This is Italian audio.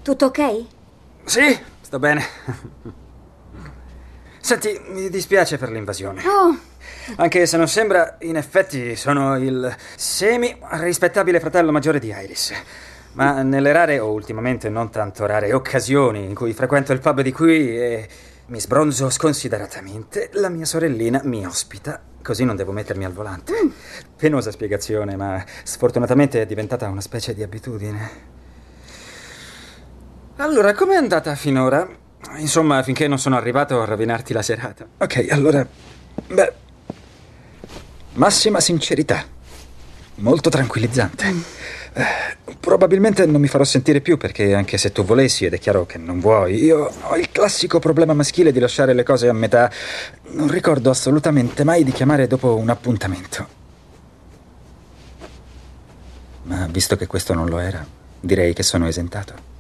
Tutto ok? Sì, sto bene. Senti, mi dispiace per l'invasione. Oh, Anche se non sembra, in effetti sono il semi-rispettabile fratello maggiore di Iris. Ma nelle rare, o ultimamente non tanto rare, occasioni in cui frequento il pub di qui e mi sbronzo sconsideratamente, la mia sorellina mi ospita, così non devo mettermi al volante. Penosa spiegazione, ma sfortunatamente è diventata una specie di abitudine. Allora, com'è andata finora? Insomma, finché non sono arrivato a rovinarti la serata. Ok, allora... Beh... Massima sincerità. Molto tranquillizzante. Probabilmente non mi farò sentire più perché anche se tu volessi, ed è chiaro che non vuoi, io ho il classico problema maschile di lasciare le cose a metà. Non ricordo assolutamente mai di chiamare dopo un appuntamento. Ma visto che questo non lo era, direi che sono esentato.